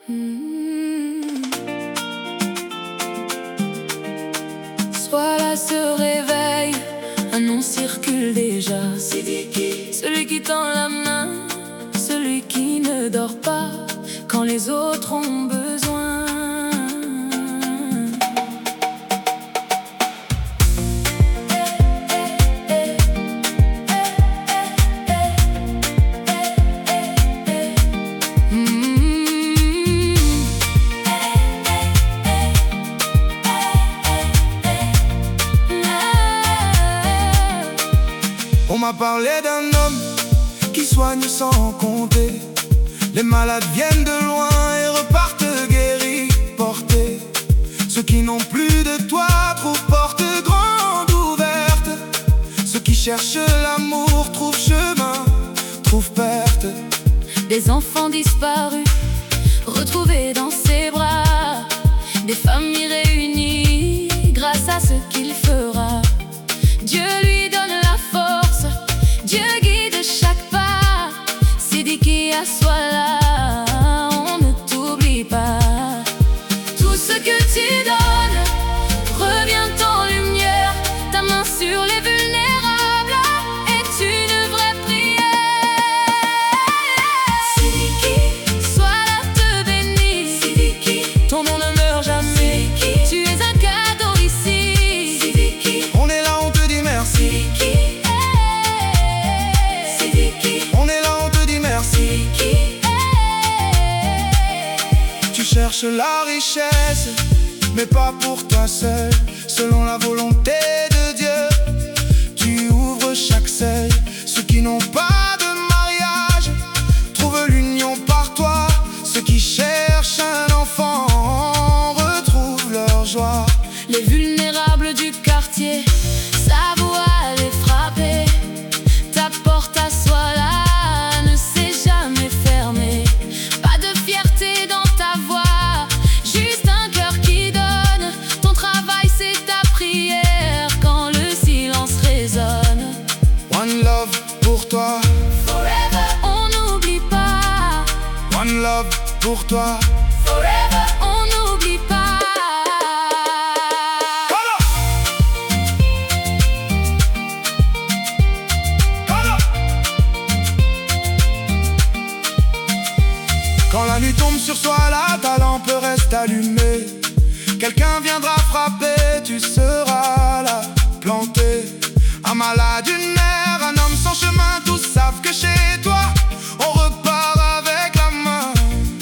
Soit là se réveille, un nom circule déjà. Celui qui tend la main, celui qui ne dort pas quand les autres ont besoin. On m'a parlé d'un homme qui soigne sans compter. Les malades viennent de loin et repartent guéris, portés. Ceux qui n'ont plus de toi trouvent porte grande ouverte. Ceux qui cherchent l'amour trouvent chemin, trouvent perte. Des enfants disparus, retrouvés dans ses bras. Des familles réunies grâce à ce qu'il fera. Dieu lui donne la force, Dieu guide chaque pas. Sidiki Aswala, on ne t'oublie pas. Tout ce que tu donnes revient en lumière. Ta main sur les vulnérables est une vraie prière. Sidiki, Aswala te bénit. Sidiki, ton nom ne meurt jamais. Sidiki, tu es un cadeau ici. Sidiki, on est là, on te dit merci. Sidiki, On est là, on te dit merci. Tu cherches la richesse, mais pas pour toi seul. Selon la volonté de Dieu, tu ouvres chaque seuil. Ceux qui n'ont pas de mariage trouvent l'union par toi. Ceux qui cherchent un enfant retrouvent leur joie. Les vulnérables du quartier, sa voix les frapper. Ta porte à Aswala ne s'est jamais fermée. Pas de fierté dans ta voix, juste un cœur qui donne. Ton travail c'est ta prière quand le silence résonne. One love pour toi, Forever, on n'oublie pas. one love pour toi. Forever, on n'oublie pas. Quand la nuit tombe sur soi, ta lampe reste allumée. Quelqu'un viendra frapper, tu seras là, planté. Un malade, une mère, un homme sans chemin, tous savent que chez toi, on repart avec la main.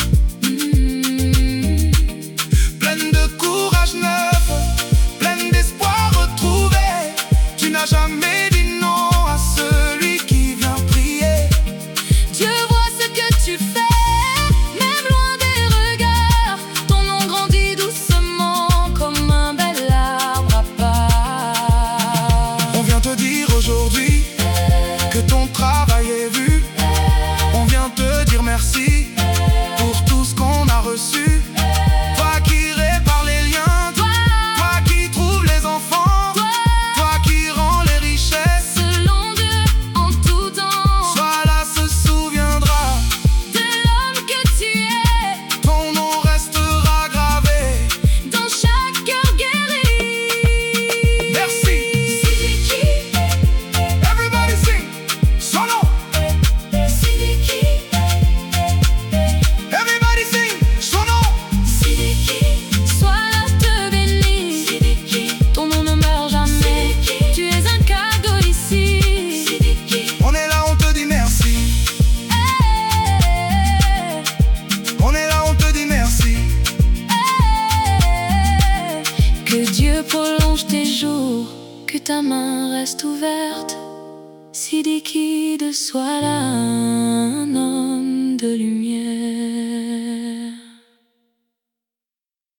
Pleine de courage neuf, pleine d'espoir retrouvé. Tu n'as jamais dit non à celui qui vient prier. Dieu voit ce que tu fais, même loin des regards. Ton nom grandit doucement comme un bel arbre à part. On vient te dire aujourd'hui que ton travail est vu. On vient te dire merci pour tout ce qu'on a reçu. Toi qui répares les liens, toi qui trouves les enfants, toi qui rends les richesses. Selon Dieu en tout temps, Sois là, se souviendra. de l'homme que tu es, Ton nom restera gravé. dans chaque cœur guéri. Merci. Sidiki, Everybody sing. Son nom. Sidiki, Everybody sing. Son nom. Sidiki, Aswala te bénit. Sidiki, ton nom ne meurt jamais. Tu es un cadeau ici. Sidiki, On est là, on te dit merci. On est là, on te dit merci. que Dieu prolonge tes jours, que ta main reste ouverte. Sidiki de Aswala, non.